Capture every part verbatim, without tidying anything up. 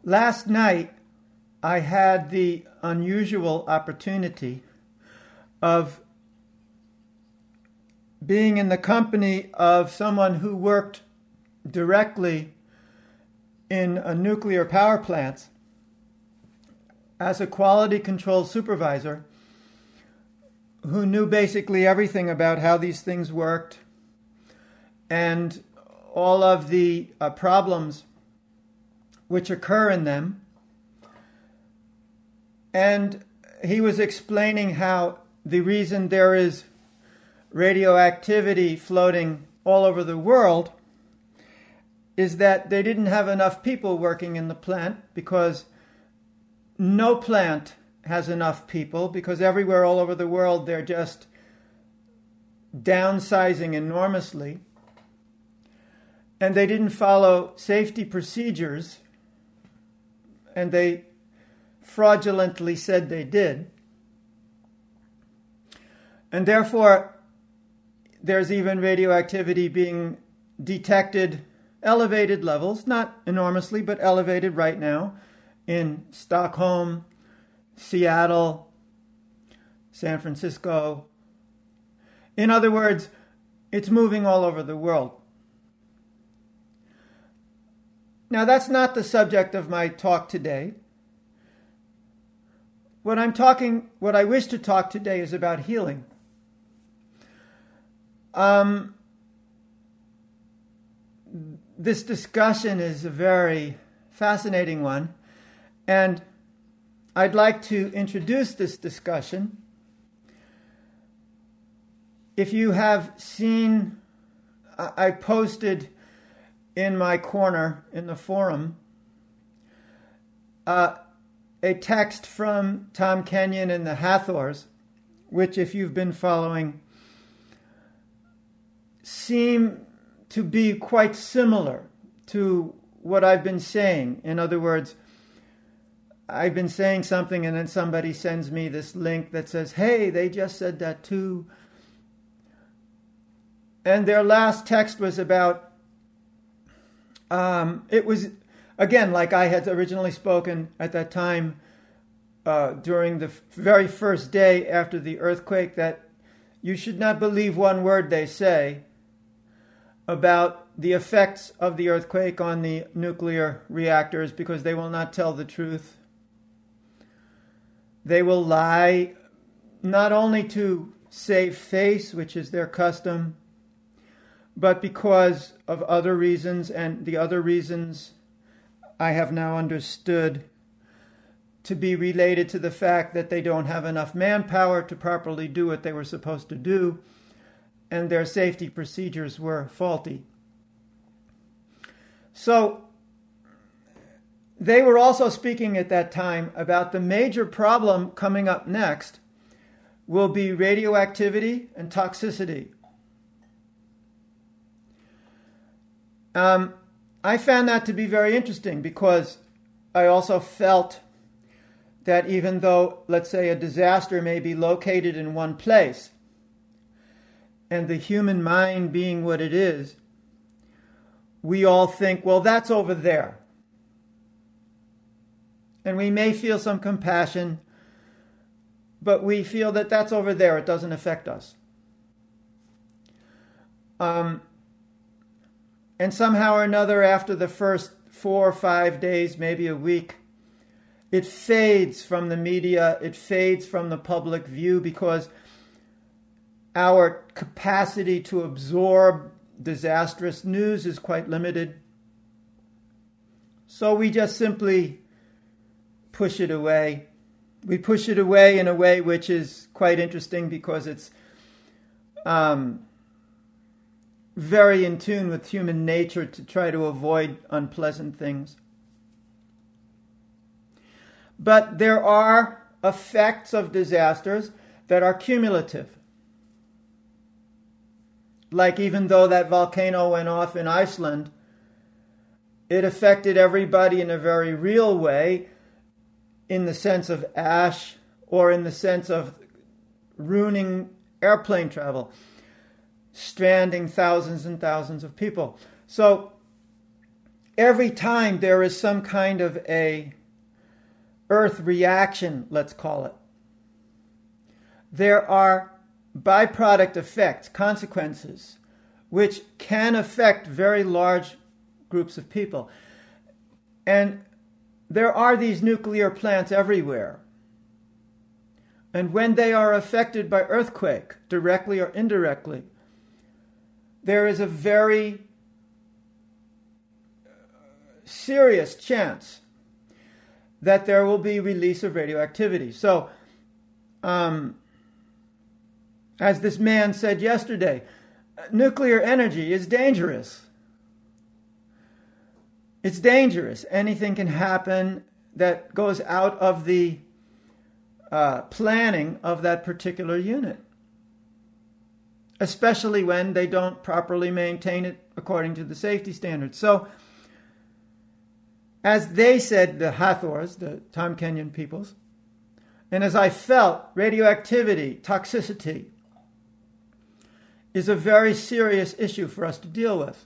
Last night, I had the unusual opportunity of being in the company of someone who worked directly in a nuclear power plant as a quality control supervisor who knew basically everything about how these things worked and all of the uh, problems which occur in them. And he was explaining how the reason there is radioactivity floating all over the world is that they didn't have enough people working in the plant, because no plant has enough people, because everywhere all over the world they're just downsizing enormously. And they didn't follow safety procedures, and they fraudulently said they did. And therefore, there's even radioactivity being detected, elevated levels, not enormously, but elevated right now, in Stockholm, Seattle, San Francisco. In other words, it's moving all over the world. Now, that's not the subject of my talk today. What I'm talking, what I wish to talk today is about healing. Um, this discussion is a very fascinating one, and I'd like to introduce this discussion. If you have seen, I posted in my corner in the forum uh, a text from Tom Kenyon and the Hathors, which, if you've been following, seem to be quite similar to what I've been saying. In other words, I've been saying something and then somebody sends me this link that says, hey, they just said that too. And their last text was about, um, it was, again, like I had originally spoken at that time uh, during the very first day after the earthquake, that you should not believe one word they say about the effects of the earthquake on the nuclear reactors, because they will not tell the truth. They will lie not only to save face, which is their custom, but because of other reasons, and the other reasons I have now understood to be related to the fact that they don't have enough manpower to properly do what they were supposed to do, and their safety procedures were faulty. So they were also speaking at that time about the major problem coming up next will be radioactivity and toxicity. Um, I found that to be very interesting, because I also felt that even though, let's say, a disaster may be located in one place, and the human mind being what it is, we all think, well, that's over there. And we may feel some compassion, but we feel that that's over there. It doesn't affect us. Um, and somehow or another, after the first four or five days, maybe a week, it fades from the media, it fades from the public view, because our capacity to absorb disastrous news is quite limited. So we just simply push it away. We push it away in a way which is quite interesting, because it's um, very in tune with human nature to try to avoid unpleasant things. But there are effects of disasters that are cumulative. Like, even though that volcano went off in Iceland, it affected everybody in a very real way, in the sense of ash, or in the sense of ruining airplane travel, stranding thousands and thousands of people. So every time there is some kind of a earth reaction, let's call it, there are byproduct effects, consequences, which can affect very large groups of people. And there are these nuclear plants everywhere. And when they are affected by earthquake, directly or indirectly, there is a very serious chance that there will be release of radioactivity. So, um, as this man said yesterday, nuclear energy is dangerous. It's dangerous. Anything can happen that goes out of the uh, planning of that particular unit, especially when they don't properly maintain it according to the safety standards. So, as they said, the Hathors, the Tom Kenyon peoples, and as I felt, radioactivity, toxicity, is a very serious issue for us to deal with.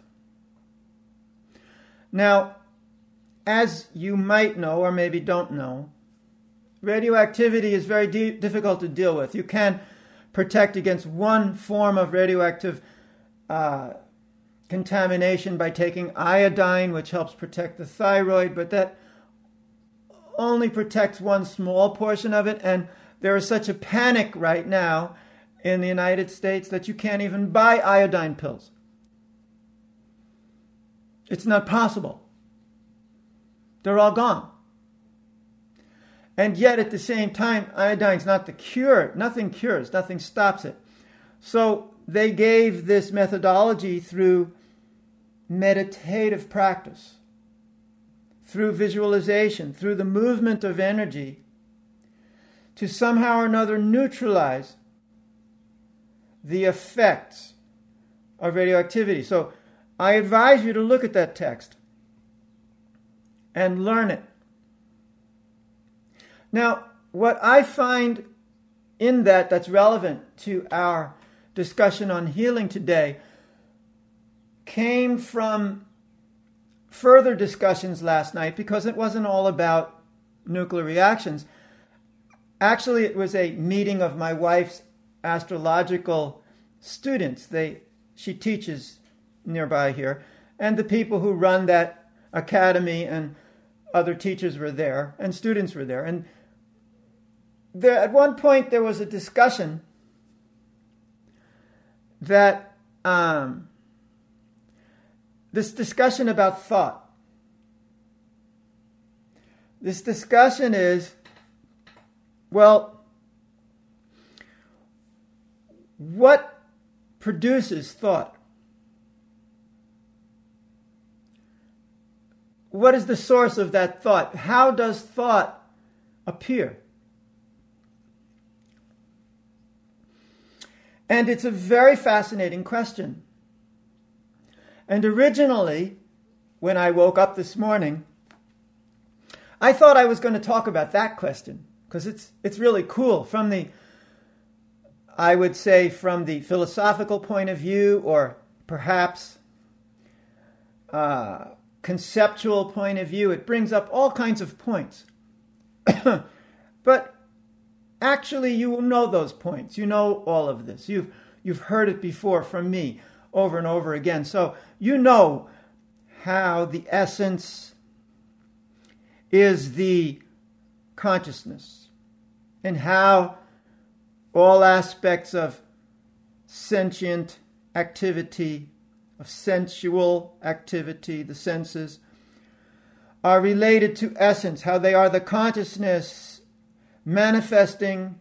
Now, as you might know, or maybe don't know, radioactivity is very de- difficult to deal with. You can protect against one form of radioactive uh, contamination by taking iodine, which helps protect the thyroid, but that only protects one small portion of it. And there is such a panic right now in the United States that you can't even buy iodine pills. It's not possible. They're all gone. And yet at the same time, iodine's not the cure. Nothing cures, nothing stops it. So they gave this methodology through meditative practice, through visualization, through the movement of energy, to somehow or another neutralize the effects of radioactivity. So I advise you to look at that text and learn it. Now, what I find in that that's relevant to our discussion on healing today came from further discussions last night, because it wasn't all about nuclear reactions. Actually, it was a meeting of my wife's astrological students. They, she teaches nearby here, and the people who run that academy and other teachers were there, and students were there. And there, at one point, there was a discussion that um, this discussion about thought. This discussion is, well, what produces thought? What is the source of that thought? How does thought appear? And it's a very fascinating question. And originally, when I woke up this morning, I thought I was going to talk about that question, because it's it's really cool from the, I would say, from the philosophical point of view, or perhaps uh, conceptual point of view. It brings up all kinds of points. But actually, you know those points. You know all of this. You've you've heard it before from me over and over again. So you know how the essence is the consciousness, and how all aspects of sentient activity, of sensual activity, the senses, are related to essence, how they are the consciousness manifesting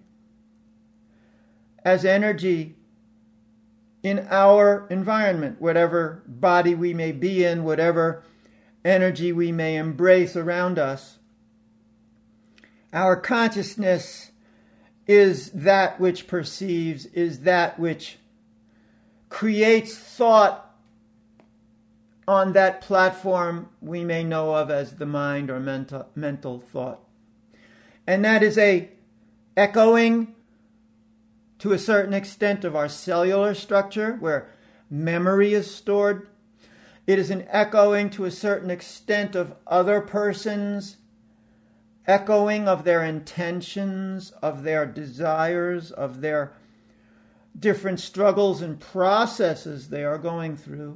as energy in our environment, whatever body we may be in, whatever energy we may embrace around us. Our consciousness is that which perceives, is that which creates thought on that platform we may know of as the mind or mental, mental thought. And that is a echoing to a certain extent of our cellular structure, where memory is stored. It is an echoing to a certain extent of other persons, echoing of their intentions, of their desires, of their different struggles and processes they are going through.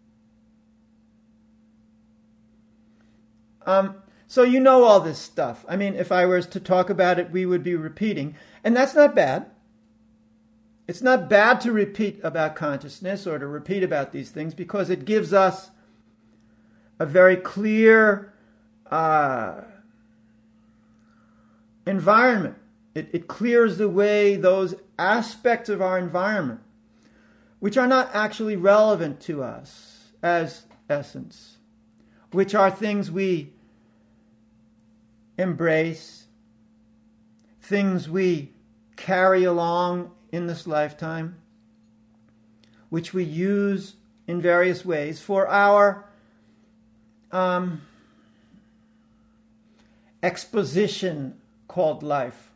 Um, so you know all this stuff. I mean, if I was to talk about it, we would be repeating. And that's not bad. It's not bad to repeat about consciousness or to repeat about these things, because it gives us a very clear uh, environment. It, it clears the way those aspects of our environment, which are not actually relevant to us as essence, which are things we embrace, things we carry along in this lifetime, which we use in various ways for our um, exposition called life.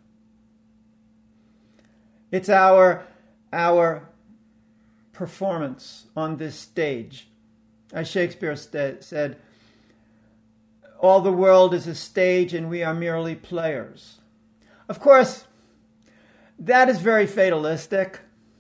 It's our, our performance on this stage. As Shakespeare st- said, all the world is a stage and we are merely players. Of course, that is very fatalistic.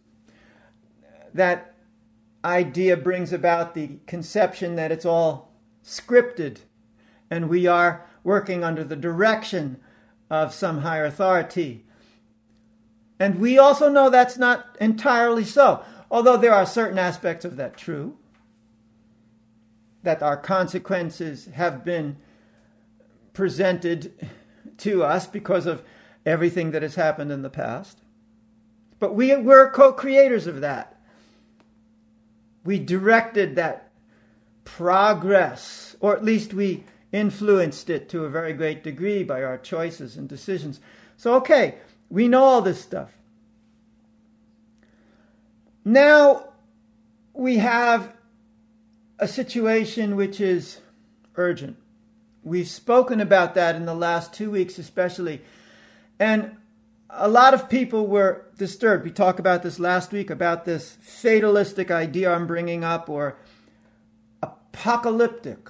That idea brings about the conception that it's all scripted and we are working under the direction of some higher authority. And we also know that's not entirely so, although there are certain aspects of that true, that our consequences have been presented to us because of everything that has happened in the past. But we were co-creators of that. We directed that progress, or at least we influenced it to a very great degree by our choices and decisions. So, okay, we know all this stuff. Now we have a situation which is urgent. We've spoken about that in the last two weeks especially. And a lot of people were disturbed. We talked about this last week, about this fatalistic idea I'm bringing up, or apocalyptic.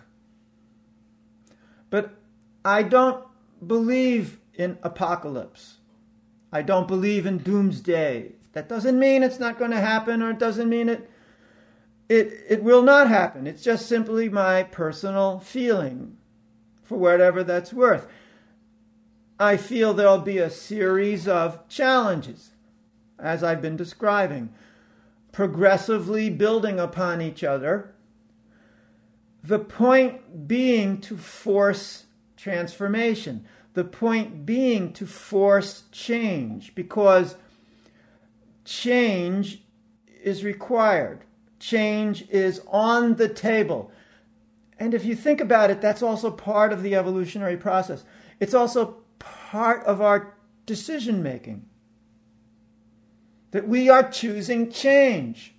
But I don't believe in apocalypse. I don't believe in doomsday. That doesn't mean it's not going to happen, or it doesn't mean it, it, it will not happen. It's just simply my personal feeling, for whatever that's worth. I feel there'll be a series of challenges, as I've been describing, progressively building upon each other. The point being to force transformation. The point being to force change, because change is required. Change is on the table. And if you think about it, that's also part of the evolutionary process. It's also part of our decision making. That we are choosing change.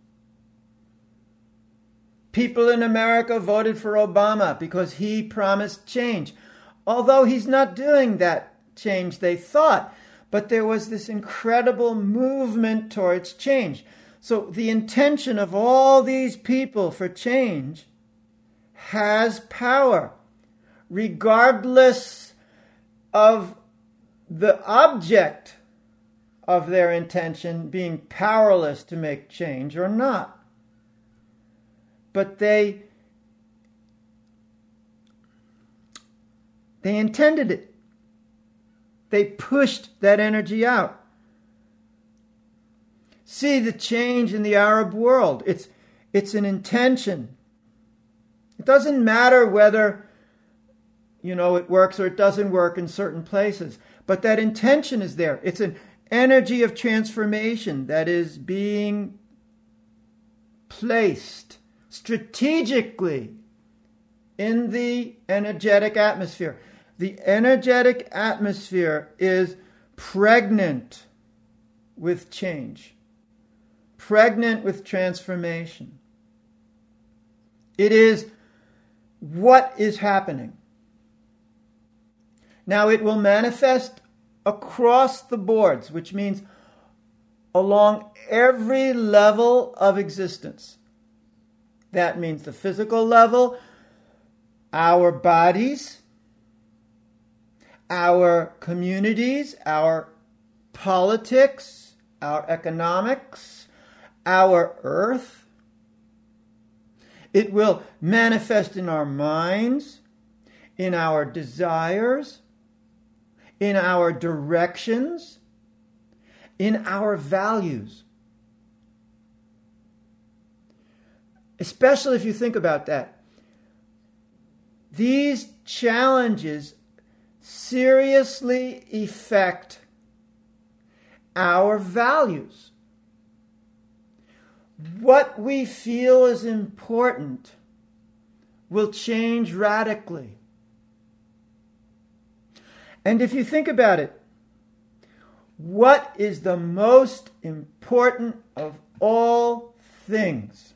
People in America voted for Obama because he promised change. Although he's not doing that change they thought. But there was this incredible movement towards change. So the intention of all these people for change has power, regardless of the object of their intention being powerless to make change or not. But they, they intended it. They pushed that energy out. See the change in the Arab world. It's, it's an intention. It doesn't matter whether, you know, it works or it doesn't work in certain places. But that intention is there. It's an energy of transformation that is being placed strategically in the energetic atmosphere. The energetic atmosphere is pregnant with change, pregnant with transformation. It is what is happening. Now it will manifest across the boards, which means along every level of existence. That means the physical level, our bodies, our communities, our politics, our economics, our earth. It will manifest in our minds, in our desires, in our directions, in our values. Especially if you think about that. These challenges seriously affect our values. What we feel is important will change radically. And if you think about it, what is the most important of all things?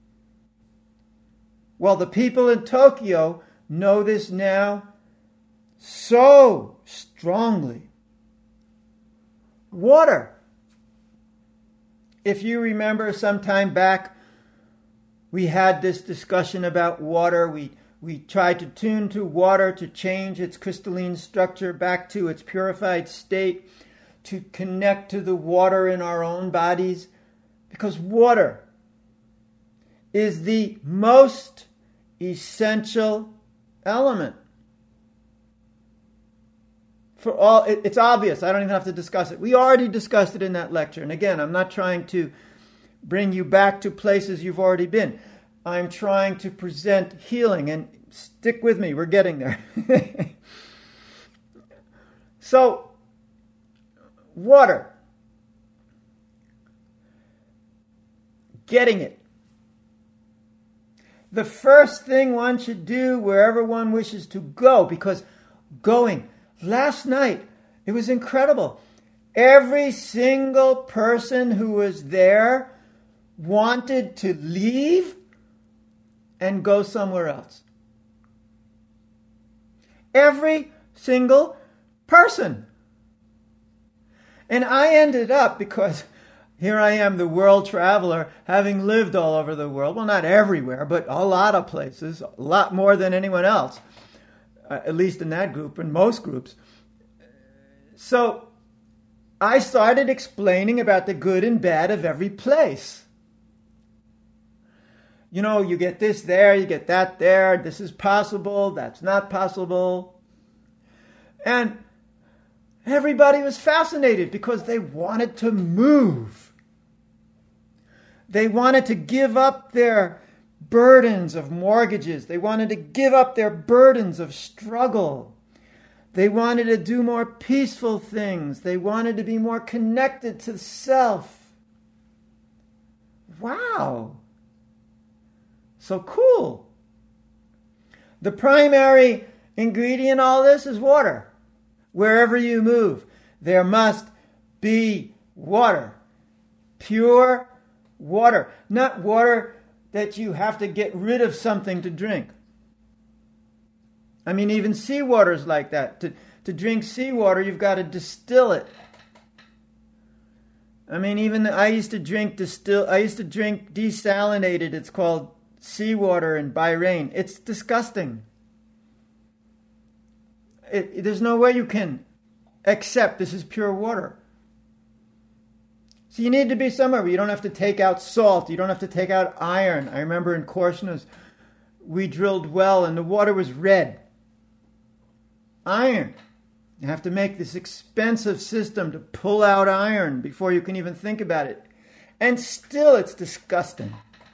Well, the people in Tokyo know this now so strongly. Water. If you remember some time back, we had this discussion about water. We, we tried to tune to water to change its crystalline structure back to its purified state, to connect to the water in our own bodies, because water is the most essential element. For all, it, it's obvious. I don't even have to discuss it. We already discussed it in that lecture. And again, I'm not trying to bring you back to places you've already been. I'm trying to present healing, and stick with me. We're getting there. So, water. Getting it. The first thing one should do wherever one wishes to go, because going, last night, it was incredible. Every single person who was there wanted to leave and go somewhere else. Every single person. And I ended up, because here I am, the world traveler, having lived all over the world. Well, not everywhere, but a lot of places, a lot more than anyone else, uh, at least in that group, in most groups. So I started explaining about the good and bad of every place. You know, you get this there, you get that there, this is possible, that's not possible. And everybody was fascinated because they wanted to move. They wanted to give up their burdens of mortgages. They wanted to give up their burdens of struggle. They wanted to do more peaceful things. They wanted to be more connected to self. Wow. So cool. The primary ingredient in all this is water. Wherever you move, there must be water. Pure water. Not water that you have to get rid of something to drink. I mean, even seawater is like that. To, to drink seawater, you've got to distill it. I mean, even I used to drink distill. I used to drink desalinated. It's called seawater in Bahrain. It's disgusting. It, there's no way you can accept this is pure water. So you need to be somewhere where you don't have to take out salt. You don't have to take out iron. I remember in Korsnäs, we drilled well and the water was red. Iron. You have to make this expensive system to pull out iron before you can even think about it. And still it's disgusting.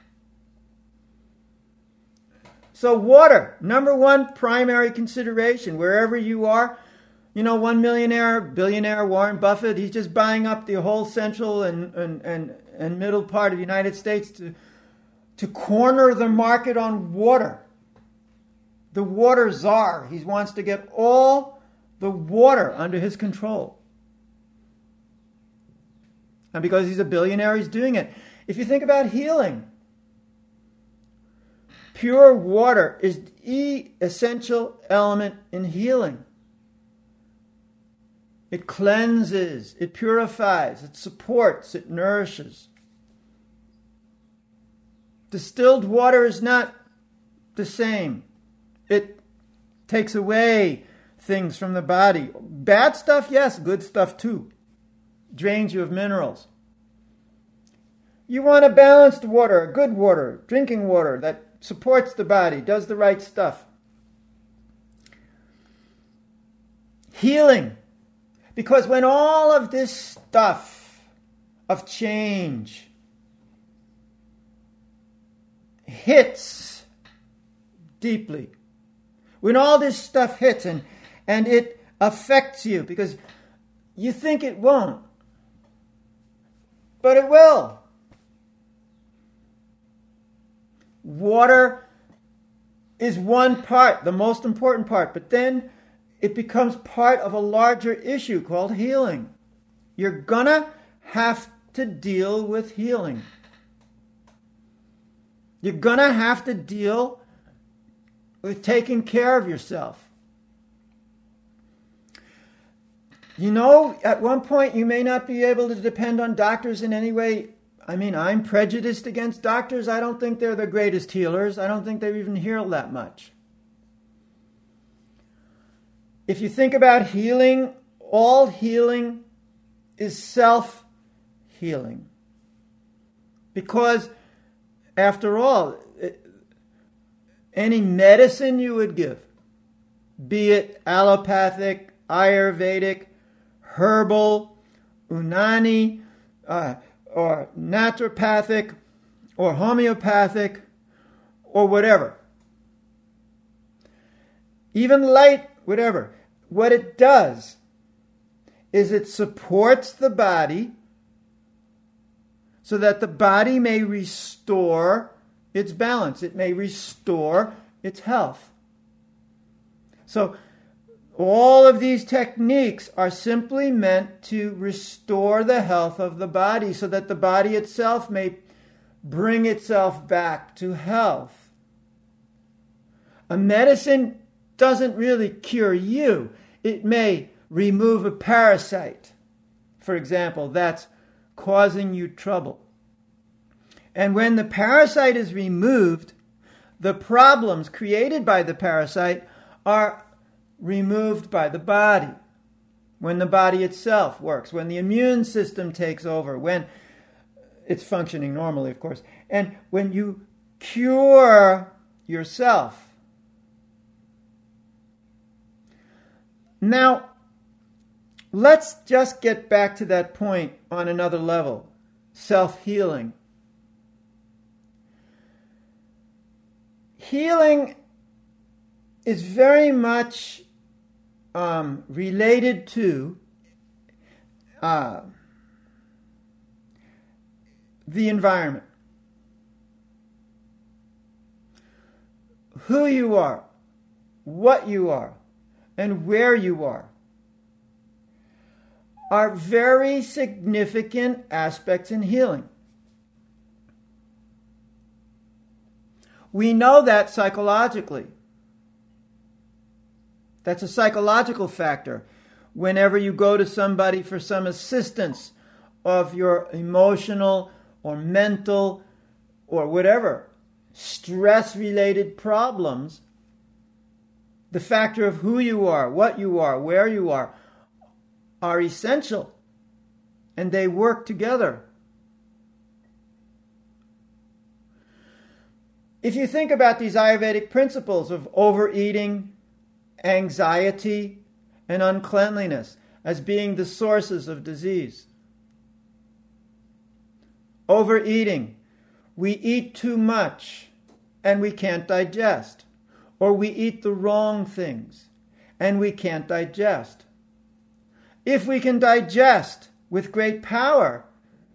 So water, number one primary consideration, wherever you are. You know, one millionaire, billionaire, Warren Buffett, he's just buying up the whole central and, and, and, and middle part of the United States to, to corner the market on water. The water czar. He wants to get all the water under his control. And because he's a billionaire, he's doing it. If you think about healing, pure water is the essential element in healing. It cleanses, it purifies, it supports, it nourishes. Distilled water is not the same. It takes away things from the body. Bad stuff, yes. Good stuff, too. Drains you of minerals. You want a balanced water, good water, drinking water that supports the body, does the right stuff. Healing. Because when all of this stuff of change hits deeply, when all this stuff hits and, and it affects you, because you think it won't, but it will. Water is one part, the most important part, but then it becomes part of a larger issue called healing. You're gonna have to deal with healing. You're gonna have to deal with taking care of yourself. You know, at one point you may not be able to depend on doctors in any way. I mean, I'm prejudiced against doctors. I don't think they're the greatest healers. I don't think they even heal that much. If you think about healing, all healing is self-healing. Because, after all, any medicine you would give, be it allopathic, Ayurvedic, herbal, Unani, uh, or naturopathic, or homeopathic, or whatever. Even light, whatever. What it does is it supports the body so that the body may restore its balance. It may restore its health. So all of these techniques are simply meant to restore the health of the body so that the body itself may bring itself back to health. A medicine doesn't really cure you. It may remove a parasite, for example, that's causing you trouble. And when the parasite is removed, the problems created by the parasite are removed by the body. When the body itself works, when the immune system takes over, when it's functioning normally, of course, and when you cure yourself. Now, let's just get back to that point on another level. Self-healing. Healing is very much um, related to uh, the environment. Who you are, what you are, and where you are are very significant aspects in healing. We know that psychologically. That's a psychological factor. Whenever you go to somebody for some assistance of your emotional or mental or whatever stress-related problems, the factor of who you are, what you are, where you are, are essential. And they work together. If you think about these Ayurvedic principles of overeating, anxiety, and uncleanliness as being the sources of disease. Overeating. We eat too much and we can't digest. Or we eat the wrong things and we can't digest. If we can digest with great power,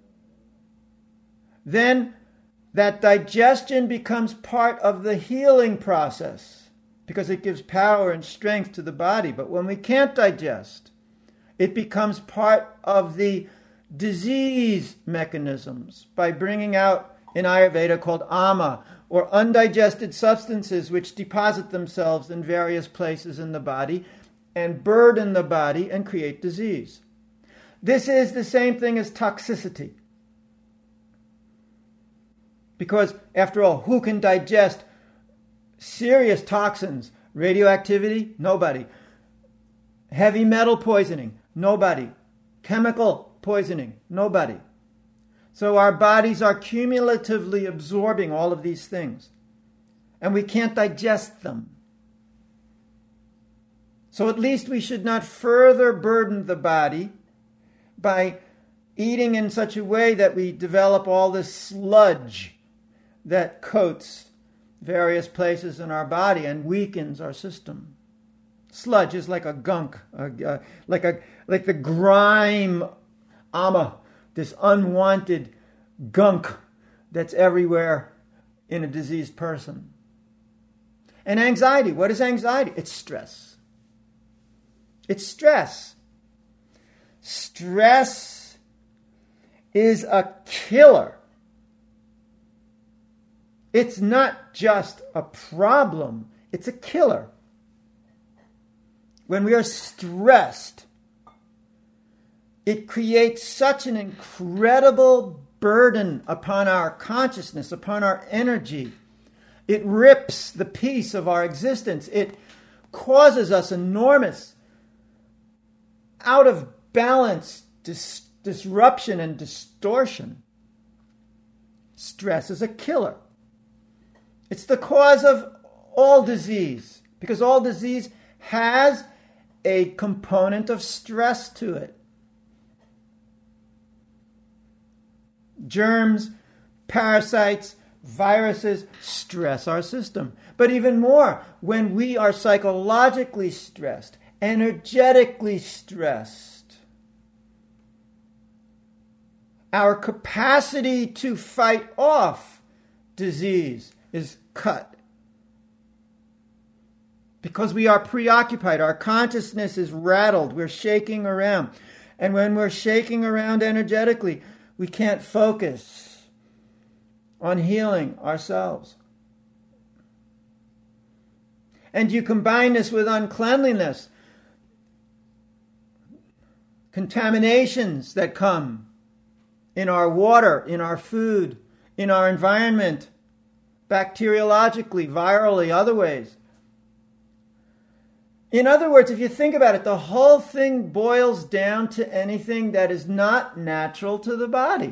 then that digestion becomes part of the healing process because it gives power and strength to the body. But when we can't digest, it becomes part of the disease mechanisms by bringing out, in Ayurveda, called ama, or undigested substances which deposit themselves in various places in the body and burden the body and create disease. This is the same thing as toxicity. Because, after all, who can digest serious toxins? Radioactivity? Nobody. Heavy metal poisoning? Nobody. Chemical poisoning? Nobody. So our bodies are cumulatively absorbing all of these things, and we can't digest them. So at least we should not further burden the body by eating in such a way that we develop all this sludge that coats various places in our body and weakens our system. Sludge is like a gunk, a, uh, like a like the grime, ama, this unwanted gunk that's everywhere in a diseased person. And anxiety, what is anxiety? It's stress. It's stress. Stress is a killer. It's not just a problem, it's a killer. When we are stressed, it creates such an incredible burden upon our consciousness, upon our energy. It rips the peace of our existence. It causes us enormous, out of balance, dis- disruption and distortion. Stress is a killer. It's the cause of all disease, because all disease has a component of stress to it. Germs, parasites, viruses stress our system. But even more, when we are psychologically stressed, energetically stressed, our capacity to fight off disease is cut. Because we are preoccupied, our consciousness is rattled, we're shaking around. And when we're shaking around energetically, we can't focus on healing ourselves. And you combine this with uncleanliness, contaminations that come in our water, in our food, in our environment, bacteriologically, virally, other ways. In other words, if you think about it, the whole thing boils down to anything that is not natural to the body.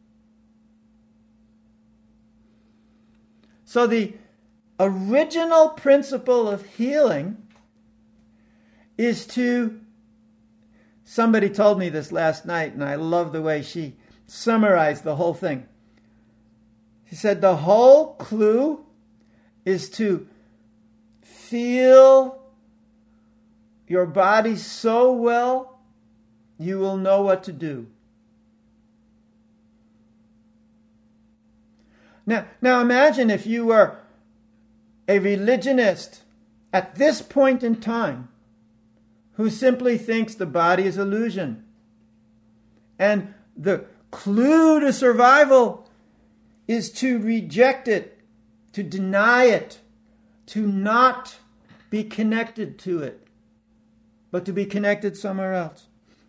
So the original principle of healing is to, somebody told me this last night, and I love the way she summarized the whole thing. She said the whole clue is to feel your body so well, you will know what to do. Now, now imagine if you were a religionist at this point in time who simply thinks the body is illusion. And the clue to survival is to reject it, to deny it, to not be connected to it, but to be connected somewhere else.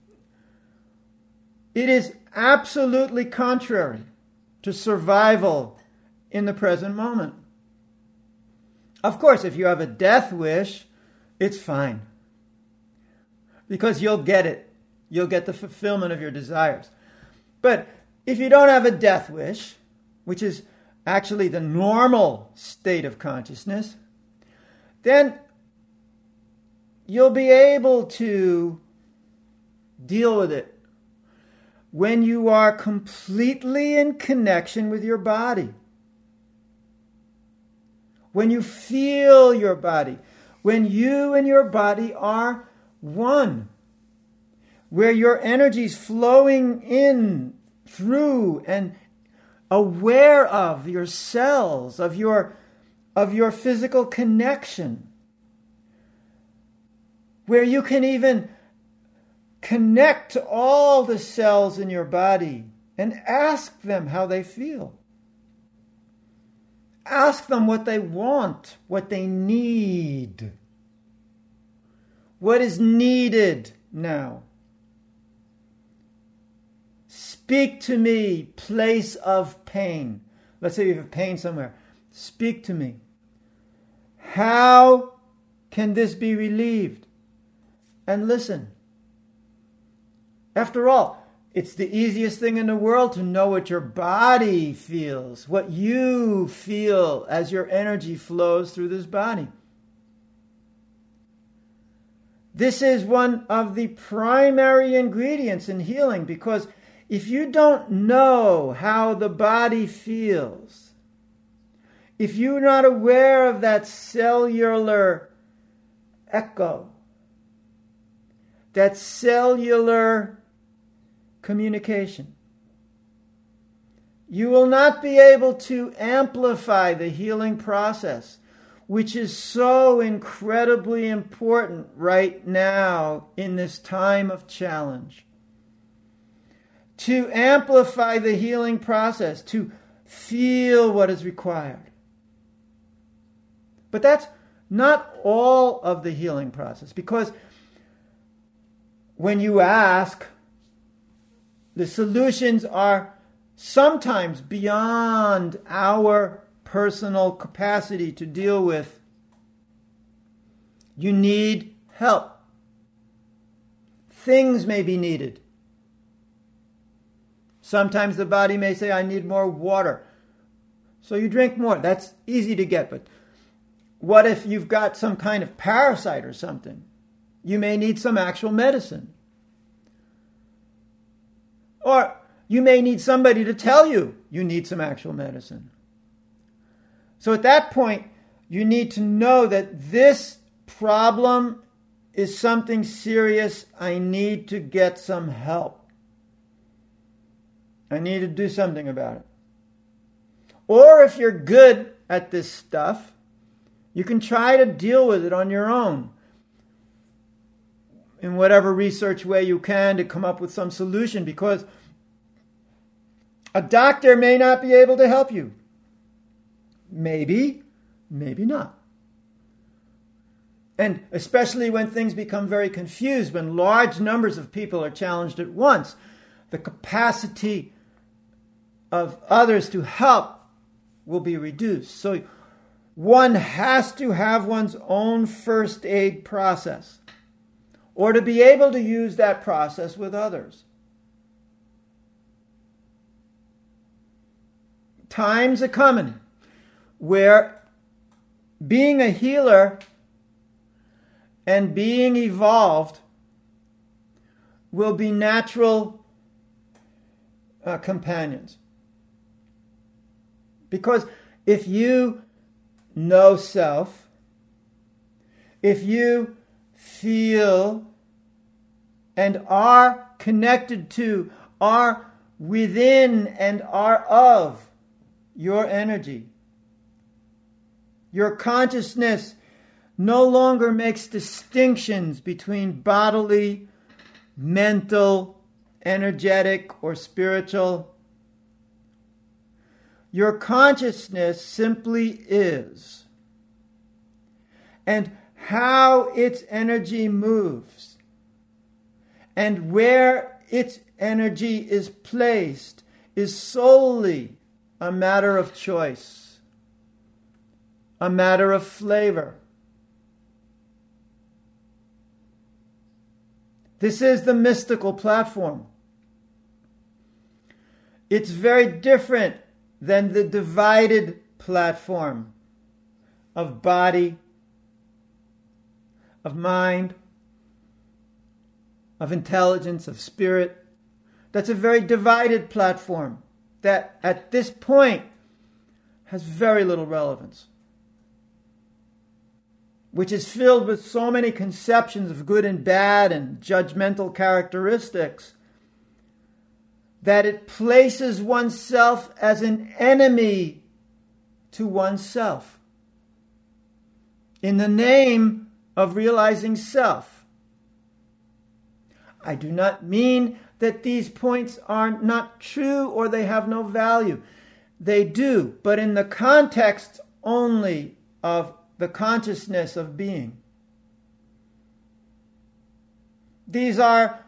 It is absolutely contrary to survival in the present moment. Of course, if you have a death wish, it's fine, because you'll get it. You'll get the fulfillment of your desires. But if you don't have a death wish, which is actually the normal state of consciousness, then you'll be able to deal with it when you are completely in connection with your body. When you feel your body. When you and your body are one. Where your energy's flowing in, through, and aware of your cells, of your, of your physical connection. Where you can even connect to all the cells in your body and ask them how they feel. Ask them what they want, what they need. What is needed now? Speak to me, place of pain. Let's say you have pain somewhere. Speak to me. How can this be relieved? And listen. After all, it's the easiest thing in the world to know what your body feels, what you feel as your energy flows through this body. This is one of the primary ingredients in healing, because if you don't know how the body feels, if you're not aware of that cellular echo, that cellular communication, you will not be able to amplify the healing process, which is so incredibly important right now in this time of challenge. To amplify the healing process, to feel what is required. But that's not all of the healing process, because when you ask, the solutions are sometimes beyond our personal capacity to deal with. You need help. Things may be needed. Sometimes the body may say, I need more water. So you drink more. That's easy to get. But what if you've got some kind of parasite or something? You may need some actual medicine. Or you may need somebody to tell you you need some actual medicine. So at that point, you need to know that this problem is something serious. I need to get some help. I need to do something about it. Or if you're good at this stuff, you can try to deal with it on your own, in whatever research way you can, to come up with some solution, because a doctor may not be able to help you. Maybe, maybe not. And especially when things become very confused, when large numbers of people are challenged at once, the capacity of others to help will be reduced. So one has to have one's own first aid process, or to be able to use that process with others. Times are coming where being a healer and being evolved will be natural uh, companions. Because if you know self, if you feel and are connected to, are within and are of your energy, your consciousness no longer makes distinctions between bodily, mental, energetic, or spiritual. Your consciousness simply is. And how its energy moves and where its energy is placed is solely a matter of choice, a matter of flavor. This is the mystical platform. It's very different than the divided platform of body, of mind, of intelligence, of spirit. That's a very divided platform that at this point has very little relevance, which is filled with so many conceptions of good and bad and judgmental characteristics that it places oneself as an enemy to oneself in the name of realizing self. I do not mean that these points are not true or they have no value. They do, but in the context only of the consciousness of being. These are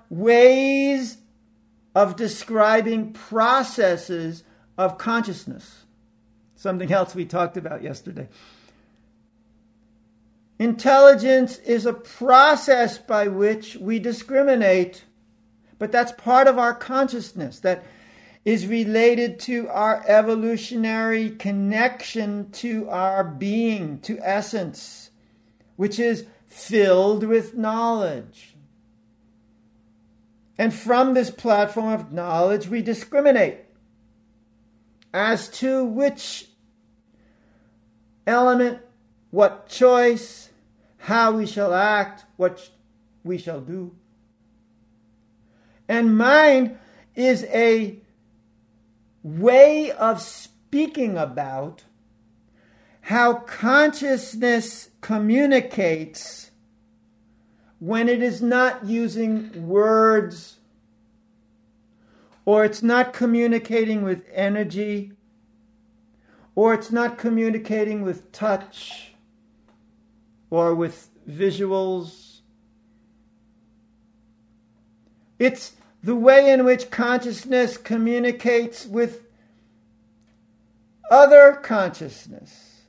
ways of describing processes of consciousness. something else we talked about yesterday. Intelligence is a process by which we discriminate, but that's part of our consciousness that is related to our evolutionary connection to our being, to essence, which is filled with knowledge. And from this platform of knowledge, we discriminate as to which element, what choice, how we shall act, what we shall do. And mind is a way of speaking about how consciousness communicates when it is not using words, or it's not communicating with energy, or it's not communicating with touch, or with visuals. It's the way in which consciousness communicates with other consciousness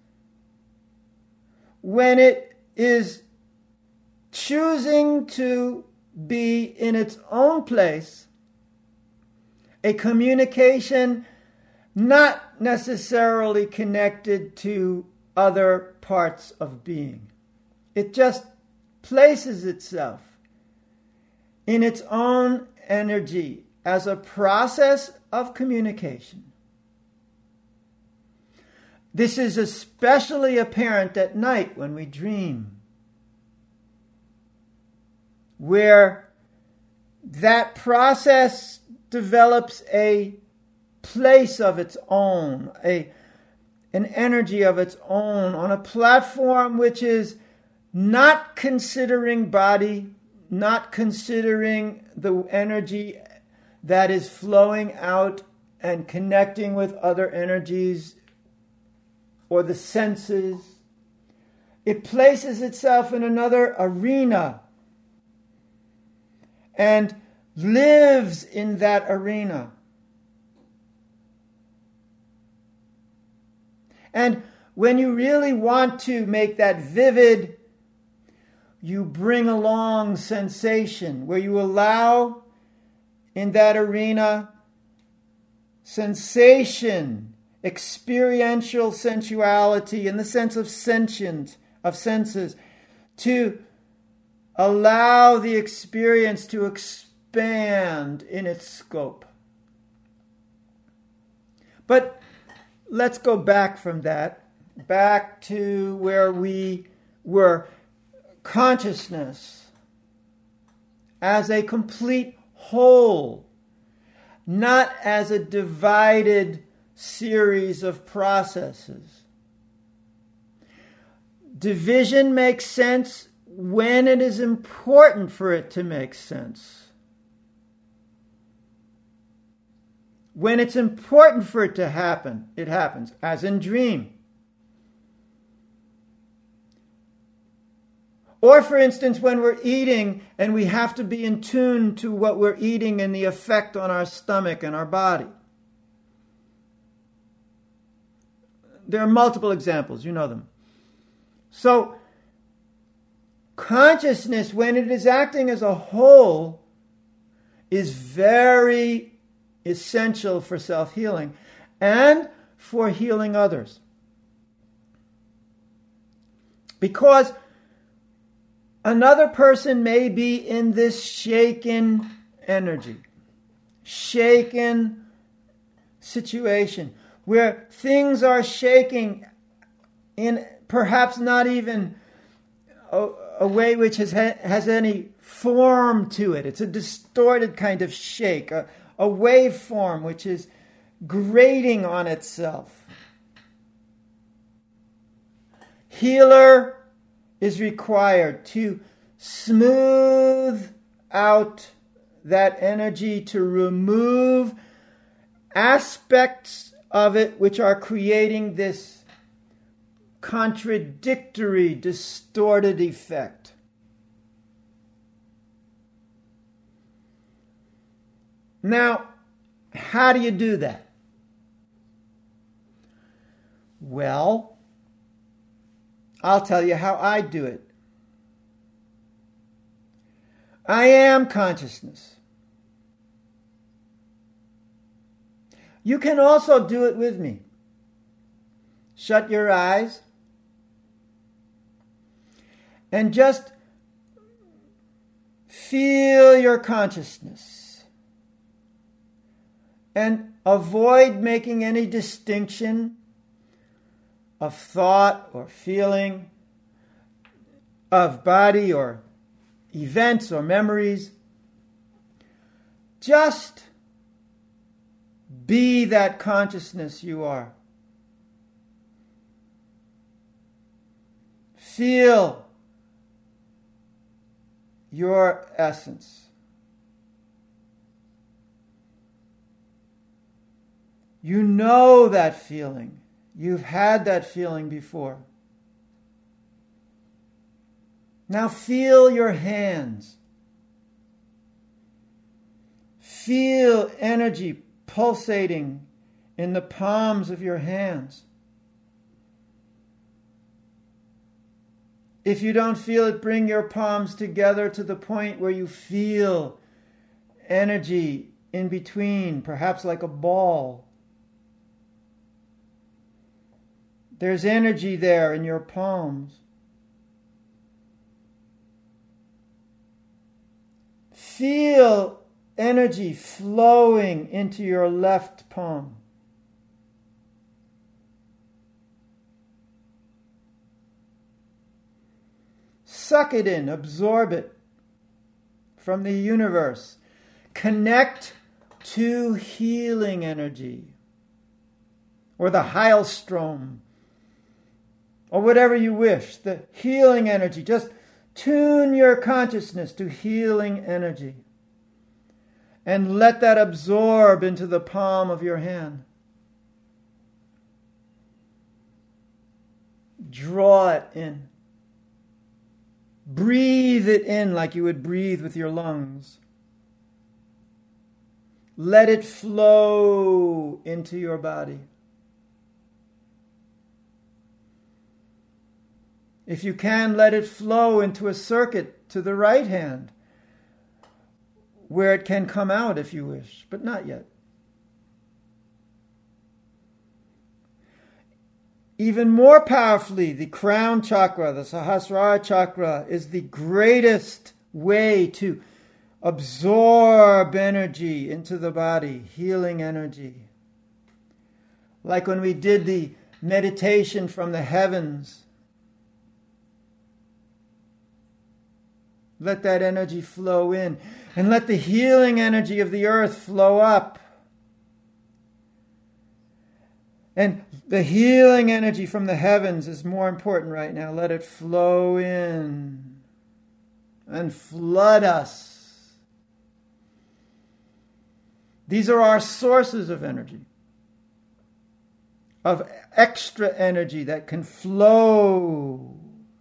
when it is choosing to be in its own place, a communication not necessarily connected to other parts of being. It just places itself in its own energy as a process of communication. This is especially apparent at night when we dream, where that process develops a place of its own, a, an energy of its own, on a platform which is not considering body, not considering the energy that is flowing out and connecting with other energies or the senses. It places itself in another arena and lives in that arena. And when you really want to make that vivid, you bring along sensation, where you allow in that arena sensation, experiential sensuality in the sense of sentient, of senses, to allow the experience to expand in its scope. But let's go back from that, back to where we were. Consciousness as a complete whole, not as a divided series of processes. Division makes sense when it is important for it to make sense. When it's important for it to happen, it happens, as in dream. Or, for instance, when we're eating and we have to be in tune to what we're eating and the effect on our stomach and our body. There are multiple examples, you know them. So, consciousness, when it is acting as a whole, is very essential for self-healing and for healing others. Because another person may be in this shaken energy, shaken situation, where things are shaking in perhaps not even a, a way which has, has any form to it. It's a distorted kind of shake, a, a waveform which is grating on itself. Healer is required to smooth out that energy, to remove aspects of it which are creating this contradictory, distorted effect. Now, how do you do that? Well, I'll tell you how I do it. I am consciousness. You can also do it with me. Shut your eyes and just feel your consciousness and avoid making any distinction of thought or feeling, of body or events or memories. Just be that consciousness you are. Feel your essence. You know that feeling. You've had that feeling before. Now feel your hands. Feel energy pulsating in the palms of your hands. If you don't feel it, bring your palms together to the point where you feel energy in between, perhaps like a ball. There's energy there in your palms. Feel energy flowing into your left palm. Suck it in, absorb it from the universe. Connect to healing energy, or the Heilstrom, or whatever you wish, the healing energy. Just tune your consciousness to healing energy and let that absorb into the palm of your hand. Draw it in. Breathe it in like you would breathe with your lungs. Let it flow into your body. If you can, let it flow into a circuit to the right hand, where it can come out if you wish, but not yet. Even more powerfully, the crown chakra, the Sahasrara chakra, is the greatest way to absorb energy into the body, healing energy. Like when we did the meditation from the heavens. Let that energy flow in, and let the healing energy of the earth flow up. And the healing energy from the heavens is more important right now. Let it flow in and flood us. These are our sources of energy, of extra energy that can flow.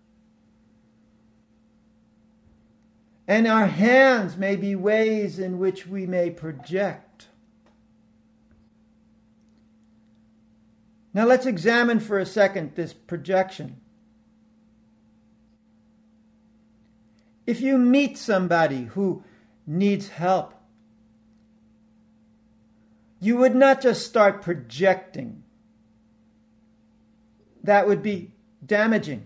And our hands may be ways in which we may project. Now let's examine for a second this projection. If you meet somebody who needs help, you would not just start projecting. That would be damaging.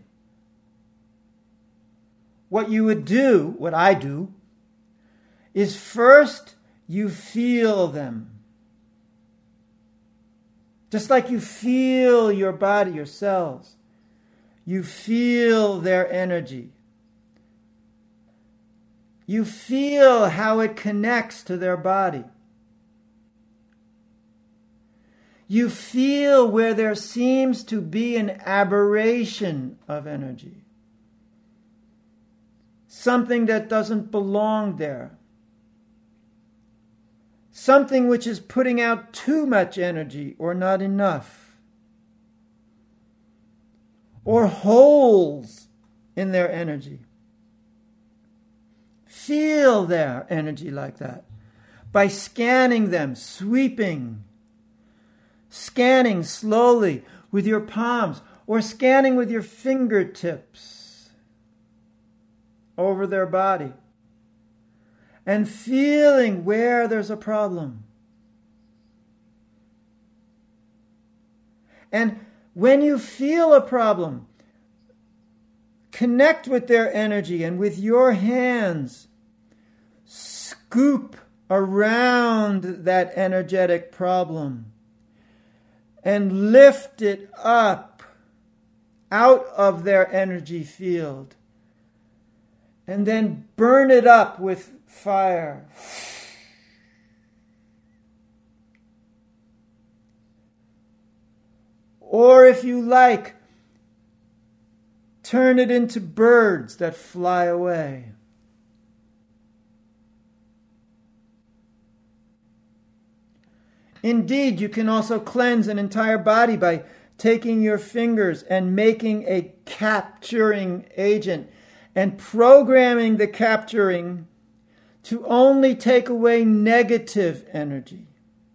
What you would do, what I do, is first you feel them. Just like you feel your body, your cells. You feel their energy. You feel how it connects to their body. You feel where there seems to be an aberration of energy. Something that doesn't belong there. Something which is putting out too much energy or not enough. Or holes in their energy. Feel their energy like that by scanning them, sweeping, scanning slowly. with your palms, or scanning with your fingertips over their body and feeling where there's a problem. And when you feel a problem, connect with their energy and with your hands, scoop around that energetic problem and lift it up out of their energy field, and then burn it up with fire. Or if you like, turn it into birds that fly away. Indeed, you can also cleanse an entire body by taking your fingers and making a capturing agent and programming the capturing to only take away negative energy.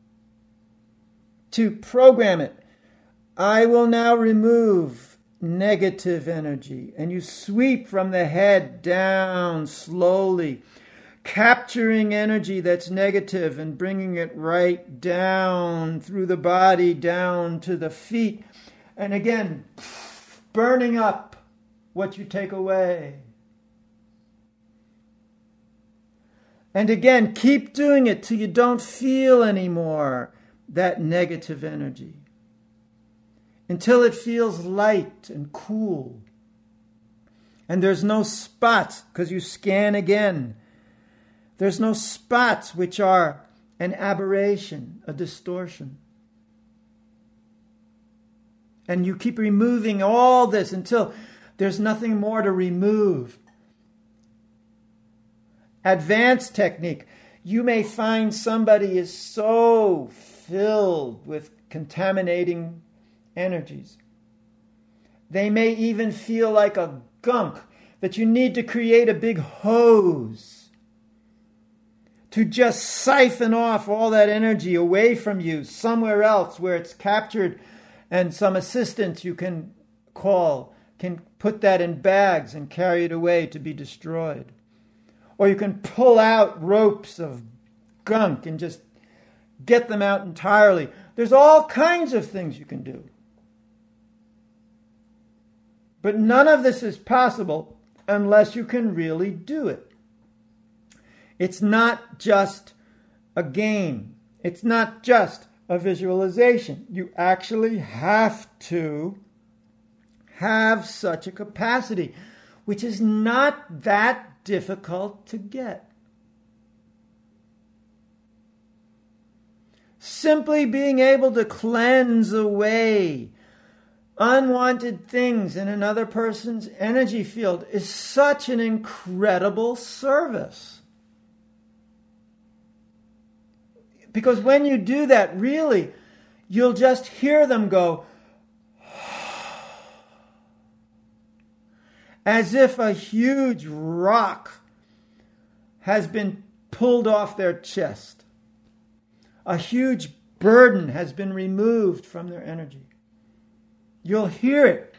To program it, I will now remove negative energy, and you sweep from the head down slowly, capturing energy that's negative and bringing it right down through the body, down to the feet. And again, burning up what you take away. And again, keep doing it till you don't feel anymore that negative energy. Until it feels light and cool. And there's no spots, because you scan again. There's no spots which are an aberration, a distortion. And you keep removing all this until there's nothing more to remove. Advanced technique. You may find somebody is so filled with contaminating energies. They may even feel like a gunk that you need to create a big hose to just siphon off all that energy away from you somewhere else where it's captured, and some assistants you can call can put that in bags and carry it away to be destroyed. Or you can pull out ropes of gunk and just get them out entirely. There's all kinds of things you can do. But none of this is possible unless you can really do it. It's not just a game. It's not just a visualization. You actually have to have such a capacity, which is not that difficult to get. Simply being able to cleanse away unwanted things in another person's energy field is such an incredible service. Because when you do that, really, you'll just hear them go, as if a huge rock has been pulled off their chest. A huge burden has been removed from their energy. You'll hear it.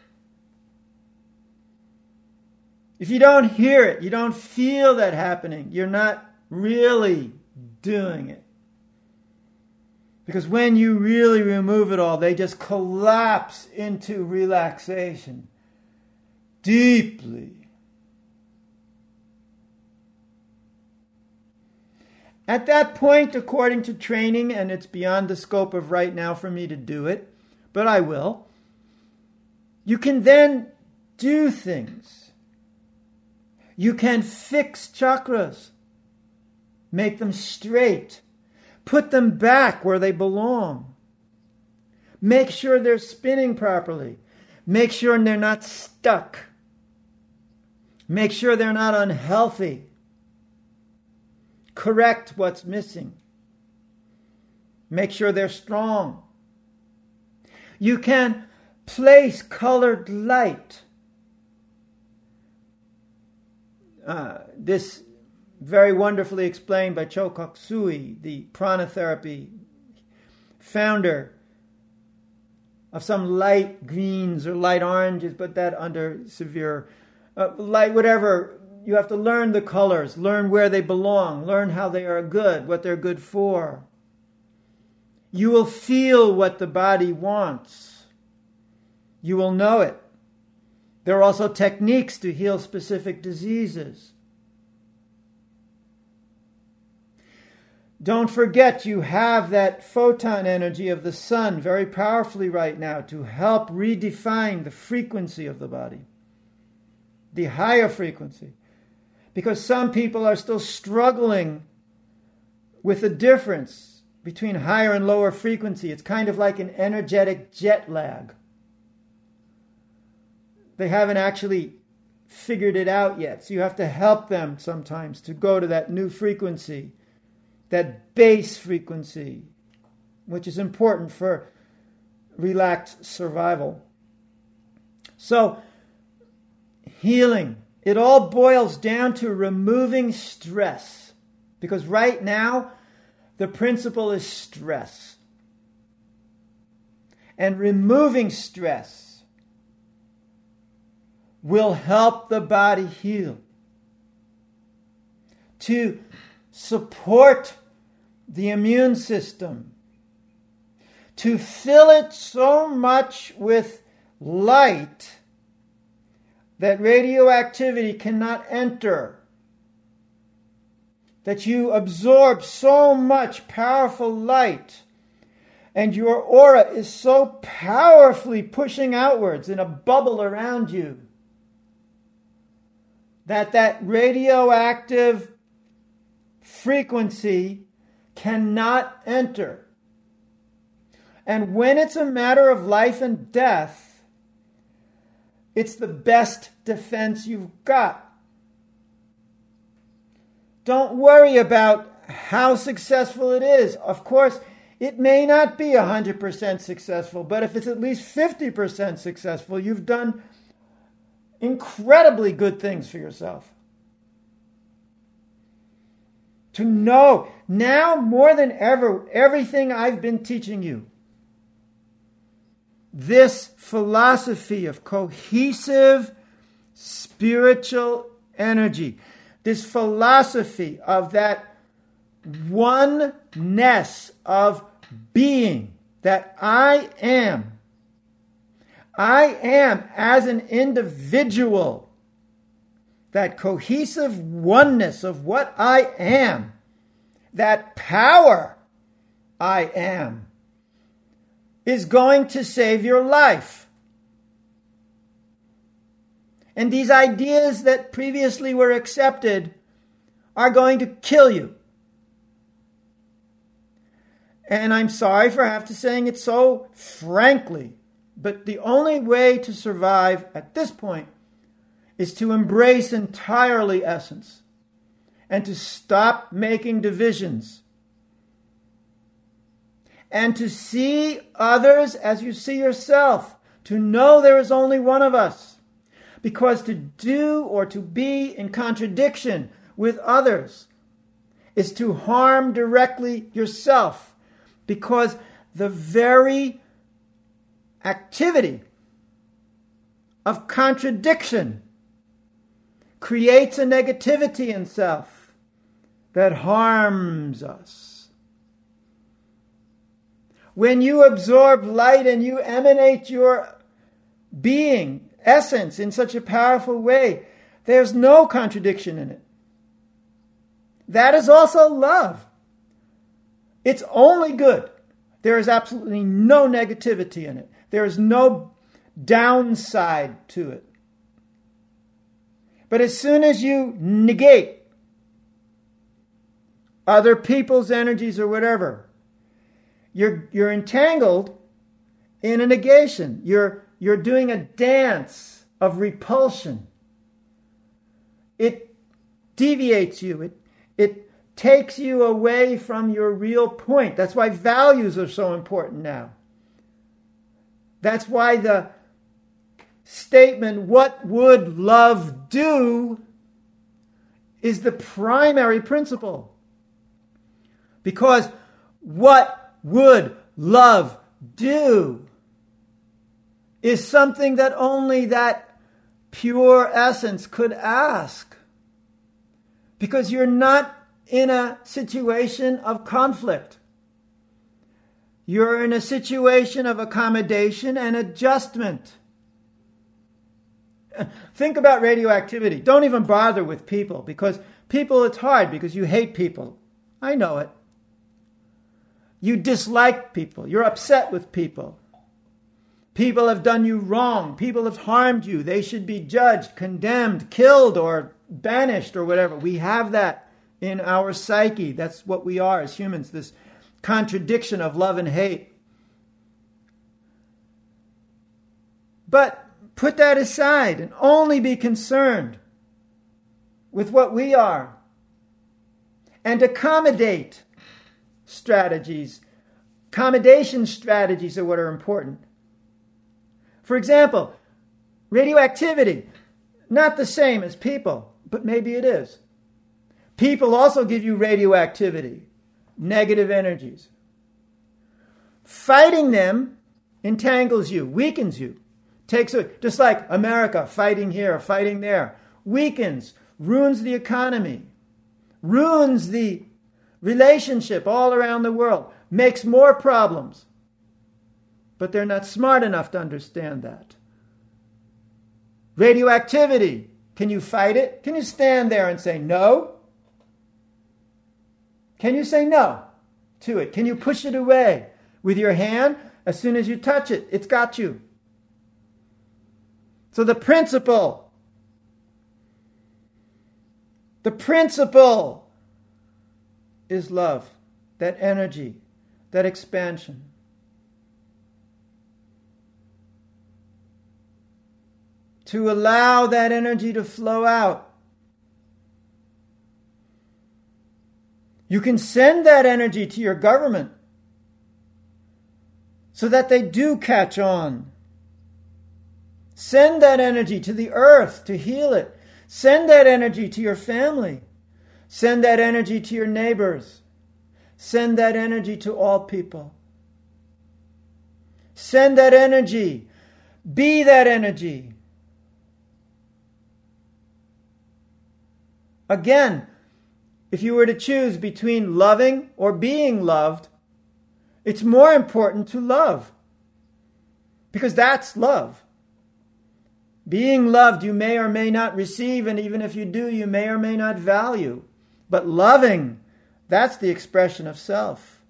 If you don't hear it, you don't feel that happening, you're not really doing it. Because when you really remove it all, they just collapse into relaxation deeply. At that point, according to training, and it's beyond the scope of right now for me to do it, but I will, you can then do things. You can fix chakras, make them straight, put them back where they belong. Make sure they're spinning properly. Make sure they're not stuck. Make sure they're not unhealthy. Correct what's missing. Make sure they're strong. You can place colored light. Uh, this very wonderfully explained by Chokkok Sui, the prana therapy founder. of some light greens or light oranges, but that under severe uh, light, whatever. You have to learn the colors, learn where they belong, learn how they are good, what they're good for. You will feel what the body wants. You will know it. There are also techniques to heal specific diseases. Don't forget, you have that photon energy of the sun very powerfully right now to help redefine the frequency of the body, the higher frequency. Because some people are still struggling with the difference between higher and lower frequency. It's kind of like an energetic jet lag. They haven't actually figured it out yet. So you have to help them sometimes to go to that new frequency, that base frequency, which is important for relaxed survival. So, healing. It all boils down to removing stress. Because right now, the principle is stress. And removing stress will help the body heal. To support the immune system. To fill it so much with light that radioactivity cannot enter, that you absorb so much powerful light, and your aura is so powerfully pushing outwards in a bubble around you, that that radioactive frequency cannot enter. And when it's a matter of life and death, it's the best defense you've got. Don't worry about how successful it is. Of course, it may not be one hundred percent successful, but if it's at least fifty percent successful, you've done incredibly good things for yourself. To know, now more than ever, everything I've been teaching you, this philosophy of cohesive spiritual energy, this philosophy of that oneness of being, that I am. I am as an individual, that cohesive oneness of what I am, that power I am, is going to save your life. And these ideas that previously were accepted are going to kill you. And I'm sorry for have to saying it so frankly, but the only way to survive at this point is to embrace entirely essence and to stop making divisions and to see others as you see yourself, to know there is only one of us. Because to do or to be in contradiction with others is to harm directly yourself. Because the very activity of contradiction creates a negativity in self that harms us. When you absorb light and you emanate your being, essence, in such a powerful way, there's no contradiction in it. That is also love. It's only good. There is absolutely no negativity in it. There is no downside to it. But as soon as you negate other people's energies or whatever, you're you're entangled in a negation. You're you're doing a dance of repulsion. It deviates you. It it takes you away from your real point. That's why values are so important now. That's why the statement, "What would love do?" is the primary principle. Because what would love do is something that only that pure essence could ask. Because you're not in a situation of conflict. You're in a situation of accommodation and adjustment. Think about radioactivity. Don't even bother with people, because people, it's hard because you hate people. I know it. You dislike people. You're upset with people. People have done you wrong. People have harmed you. They should be judged, condemned, killed, or banished, or whatever. We have that in our psyche. That's what we are as humans, this contradiction of love and hate. But put that aside and only be concerned with what we are and accommodate strategies. Accommodation strategies are what are important. For example, radioactivity, not the same as people, but maybe it is. People also give you radioactivity, negative energies. Fighting them entangles you, weakens you, takes away, just like America fighting here, fighting there, weakens, ruins the economy, ruins the relationship all around the world, makes more problems. But they're not smart enough to understand that. Radioactivity, can you fight it? Can you stand there and say no? Can you say no to it? Can you push it away with your hand? As soon as you touch it, it's got you. So the principle, the principle is love, that energy, that expansion. To allow that energy to flow out. You can send that energy to your government so that they do catch on. Send that energy to the earth to heal it. Send that energy to your family. Send that energy to your neighbors. Send that energy to all people. Send that energy. Be that energy. Again, if you were to choose between loving or being loved, it's more important to love. Because that's love. Being loved, you may or may not receive, and even if you do, you may or may not value. But loving, that's the expression of self.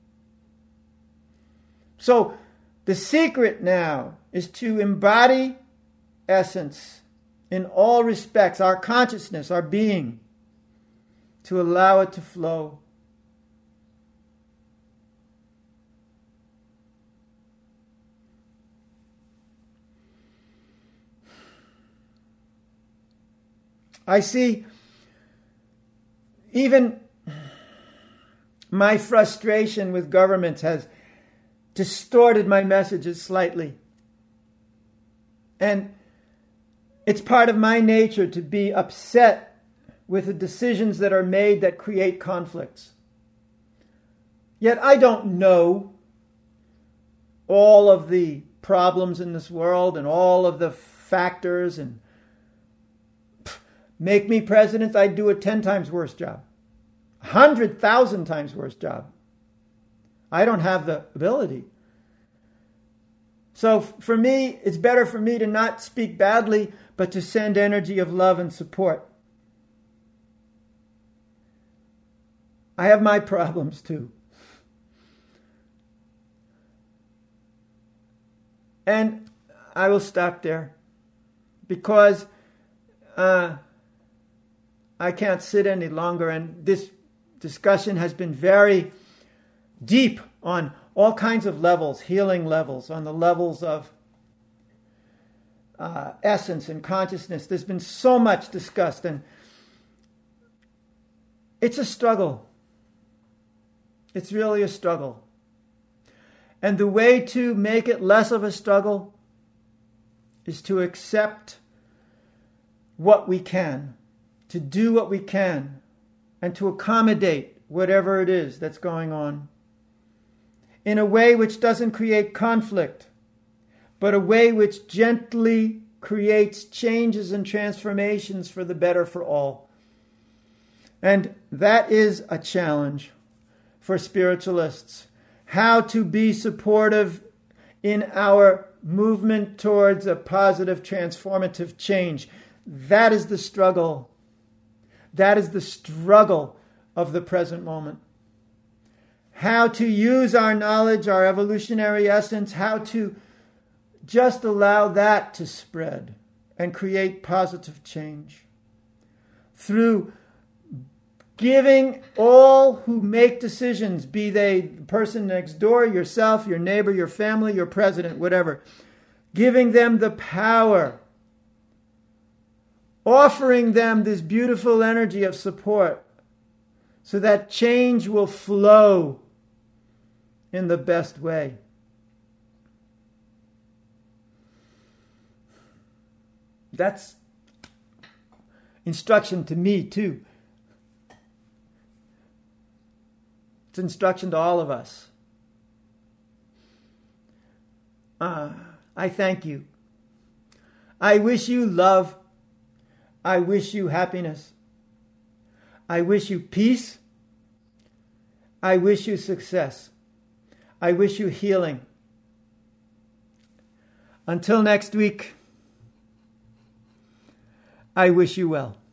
So, the secret now is to embody essence in all respects, our consciousness, our being, to allow it to flow. I see even my frustration with governments has distorted my messages slightly. And it's part of my nature to be upset with the decisions that are made that create conflicts. Yet I don't know all of the problems in this world and all of the factors, and pff, make me president, I'd do a ten times worse job. A hundred thousand times worse job. I don't have the ability. So for me, it's better for me to not speak badly, but to send energy of love and support. I have my problems too. And I will stop there because uh, I can't sit any longer. And this discussion has been very deep on all kinds of levels, healing levels, on the levels of uh, essence and consciousness. There's been so much discussed, and it's a struggle. It's really a struggle. And the way to make it less of a struggle is to accept what we can, to do what we can, and to accommodate whatever it is that's going on in a way which doesn't create conflict, but a way which gently creates changes and transformations for the better for all. And that is a challenge for spiritualists. How to be supportive in our movement towards a positive, transformative change. That is the struggle. That is the struggle of the present moment. How to use our knowledge, our evolutionary essence, how to just allow that to spread and create positive change. Through giving all who make decisions, be they the person next door, yourself, your neighbor, your family, your president, whatever, giving them the power, offering them this beautiful energy of support so that change will flow in the best way. That's instruction to me too. It's instruction to all of us. Uh, I thank you. I wish you love. I wish you happiness. I wish you peace. I wish you success. I wish you healing. Until next week, I wish you well.